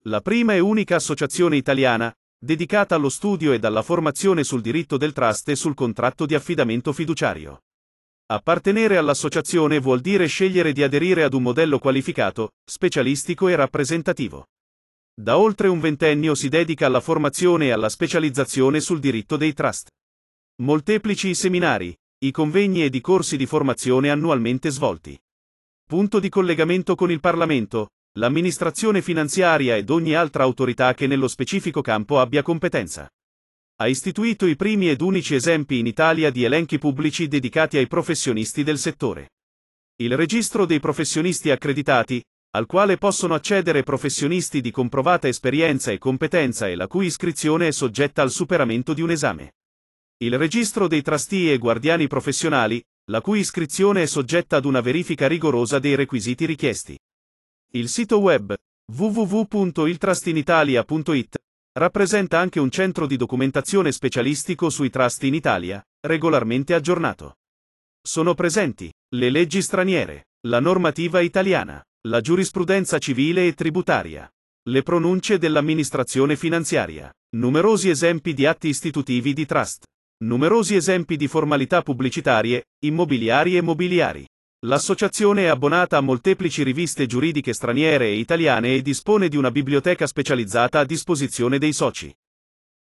La prima e unica associazione italiana, dedicata allo studio ed alla formazione sul diritto del trust e sul contratto di affidamento fiduciario. Appartenere all'associazione vuol dire scegliere di aderire ad un modello qualificato, specialistico e rappresentativo. Da oltre un ventennio si dedica alla formazione e alla specializzazione sul diritto dei trust. Molteplici i seminari, i convegni ed i corsi di formazione annualmente svolti. Punto di collegamento con il Parlamento, l'amministrazione finanziaria ed ogni altra autorità che nello specifico campo abbia competenza. Ha istituito i primi ed unici esempi in Italia di elenchi pubblici dedicati ai professionisti del settore. Il registro dei professionisti accreditati, al quale possono accedere professionisti di comprovata esperienza e competenza e la cui iscrizione è soggetta al superamento di un esame. Il registro dei trustee e guardiani professionali, la cui iscrizione è soggetta ad una verifica rigorosa dei requisiti richiesti. Il sito web www.iltrustinitalia.it rappresenta anche un centro di documentazione specialistico sui trust in Italia, regolarmente aggiornato. Sono presenti le leggi straniere, la normativa italiana, la giurisprudenza civile e tributaria, le pronunce dell'amministrazione finanziaria, numerosi esempi di atti istitutivi di trust, numerosi esempi di formalità pubblicitarie, immobiliari e mobiliari. L'associazione è abbonata a molteplici riviste giuridiche straniere e italiane e dispone di una biblioteca specializzata a disposizione dei soci.